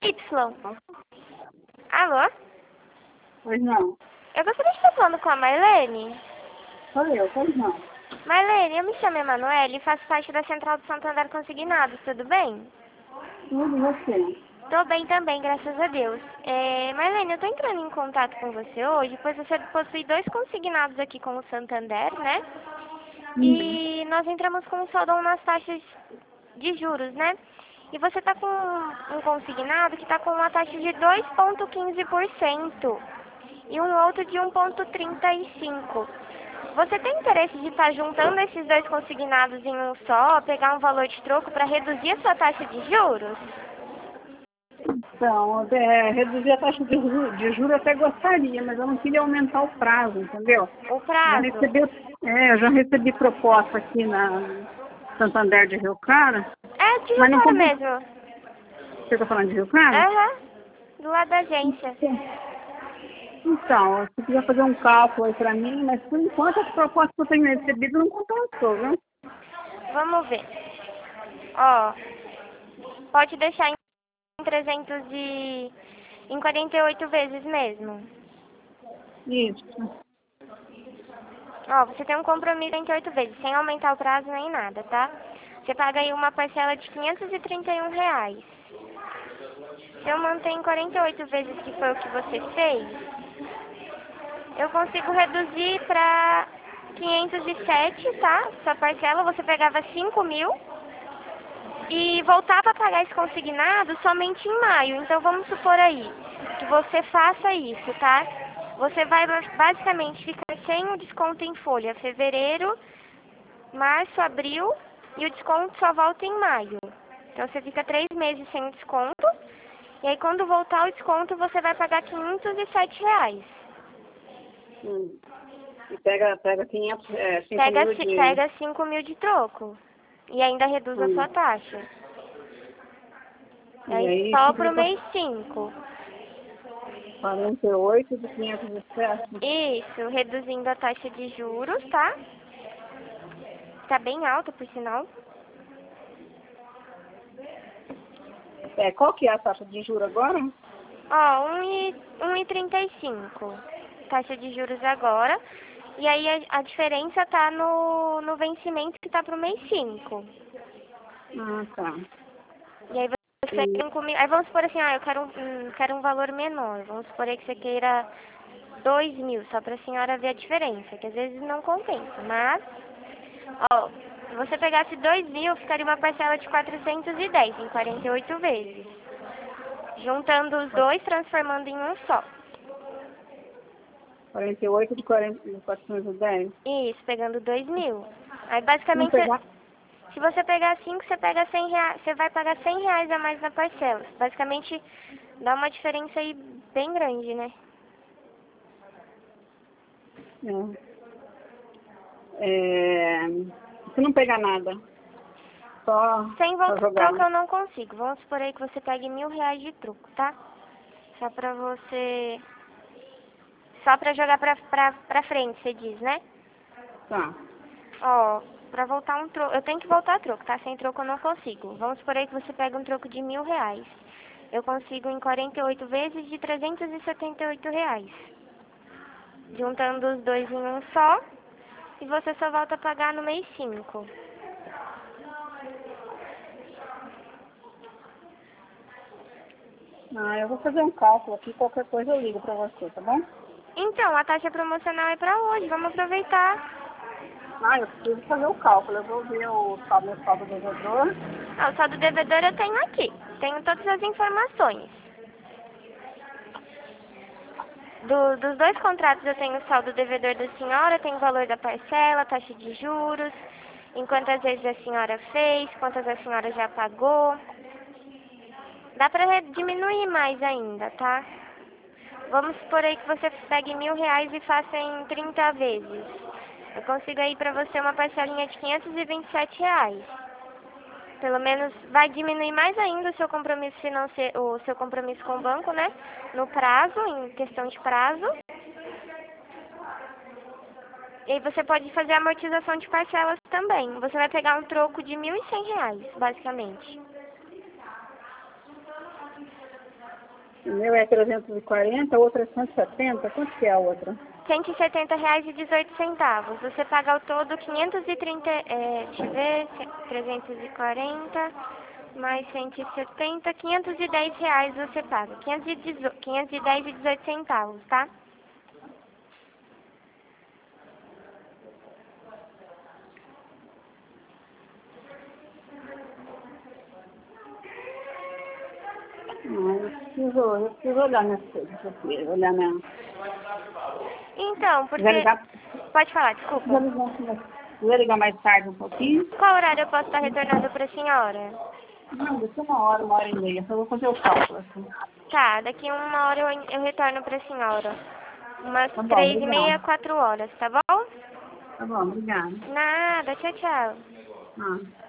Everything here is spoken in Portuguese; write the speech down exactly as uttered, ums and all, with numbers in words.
Y. Alô? Pois não. Eu gostaria de estar falando com a Marlene. Sou eu, pois não. Marlene, eu me chamo Emanuele e faço parte da Central do Santander Consignados, tudo bem? Tudo você. Tô bem também, graças a Deus. É, Marlene, eu tô entrando em contato com você hoje, pois você possui dois consignados aqui com o Santander, né? Uhum. E nós entramos com um saldão nas taxas de juros, né? E você tá com um consignado que tá com uma taxa de dois vírgula quinze por cento e um outro de um vírgula trinta e cinco por cento. Você tem interesse de estar juntando esses dois consignados em um só, pegar um valor de troco para reduzir a sua taxa de juros? Então, é, reduzir a taxa de juros, de juros eu até gostaria, mas eu não queria aumentar o prazo, entendeu? O Já prazo? recebi, é, eu já recebi proposta aqui na Santander de Rio Claro, É de Rio mas não Claro comprei. mesmo. Você está falando de Rio Claro? Aham, do lado da agência. Então, você quiser fazer um cálculo aí pra mim, mas por enquanto as propostas que eu tenho recebido não compensou, viu? Vamos ver. Ó, pode deixar em trezentos e... em quarenta e oito vezes mesmo. Isso. Ó, você tem um compromisso em oito vezes, sem aumentar o prazo nem nada, tá? Você paga aí uma parcela de quinhentos e trinta e um reais. Se eu manter em quarenta e oito vezes, que foi o que você fez, eu consigo reduzir para quinhentos e sete, tá? Sua parcela, você pegava cinco mil e voltava a pagar esse consignado somente em maio. Então vamos supor aí que você faça isso, tá? Você vai basicamente ficar sem o desconto em folha fevereiro, março, abril, e o desconto só volta em maio. Então você fica três meses sem o desconto, e aí quando voltar o desconto você vai pagar quinhentos e sete reais. Hum. E pega, pega quinhentos, é, cinco Pega, mil de... pega cinco mil de troco e ainda reduz a Hum. sua taxa. E E aí aí só fica pro para mês cinco. quarenta e oito de quinhentos e sete. Isso, reduzindo a taxa de juros, tá? Tá bem alta, por sinal. É, qual que é a taxa de juros agora? Ó, um e trinta e cinco. Taxa de juros agora. E aí a, a diferença tá no, no vencimento que tá pro mês cinco. Ah, tá. E aí você E, quer um comi- aí vamos supor assim, ah, eu quero um, hum, quero um valor menor. Vamos supor aí que você queira dois mil, só pra senhora ver a diferença, que às vezes não compensa. Mas, ó, se você pegasse dois mil, ficaria uma parcela de quatrocentos e dez em quarenta e oito vezes. Juntando os dois, transformando em um só. quarenta e oito de quarenta, de quatrocentos e dez. Isso, pegando dois mil. Aí Se não basicamente, pegar, se você pegar cinco, você pega cem reais, você vai pagar cem reais a mais na parcela. Basicamente, dá uma diferença aí bem grande, né? é, é, se não pegar nada, só, Sem só volta de jogar. troco eu não consigo. Vamos supor aí que você pegue mil reais de troco, tá? Só pra você... Só pra jogar pra, pra, pra frente, você diz, né? Tá. Ó, pra voltar um troco... Eu tenho que voltar a troco, tá? Sem troco eu não consigo. Vamos supor aí que você pega um troco de mil reais. Eu consigo em quarenta e oito vezes de trezentos e setenta e oito reais. Juntando os dois em um só. E você só volta a pagar no mês cinco. Ah, eu vou fazer um cálculo aqui, qualquer coisa eu ligo pra você, tá bom? Então, a taxa promocional é pra hoje. Vamos aproveitar. Ah, eu preciso fazer o cálculo. Eu vou ver o sal- meu saldo do devedor. Ah, o saldo devedor eu tenho aqui. Tenho todas as informações. Do, dos dois contratos eu tenho o saldo devedor da senhora, tenho o valor da parcela, taxa de juros, em quantas vezes a senhora fez, quantas a senhora já pagou. Dá pra re- diminuir mais ainda, tá? Vamos supor aí que você pegue mil reais e faça em trinta vezes. Eu consigo aí pra você uma parcelinha de quinhentos e vinte e sete reais. Pelo menos vai diminuir mais ainda o seu compromisso financeiro, o seu compromisso com o banco, né? No prazo, em questão de prazo. E aí você pode fazer amortização de parcelas também. Você vai pegar um troco de mil e cem reais, basicamente. O meu é trezentos e quarenta, a outra é cento e setenta. Quanto que é a outra? cento e setenta reais e dezoito centavos. Você paga ao todo quinhentos e trinta, é, deixa eu ver, trezentos e quarenta mais cento e setenta, quinhentos e dez reais você paga. quinhentos e dez e dezoito centavos, tá? Não, eu preciso, eu preciso olhar minhas coisas aqui, olhar minha... Então, Vai porque... ligar, Pode falar, desculpa. vai ligar, vai ligar mais tarde um pouquinho? Qual horário eu posso estar retornando para a senhora? Não, daqui uma hora, uma hora e meia, só vou fazer o cálculo, assim. Tá, daqui uma hora eu, eu retorno para a senhora. Umas Tá bom, três e meia, obrigada. quatro horas, tá bom? Tá bom, obrigada. Nada, tchau, tchau. Ah.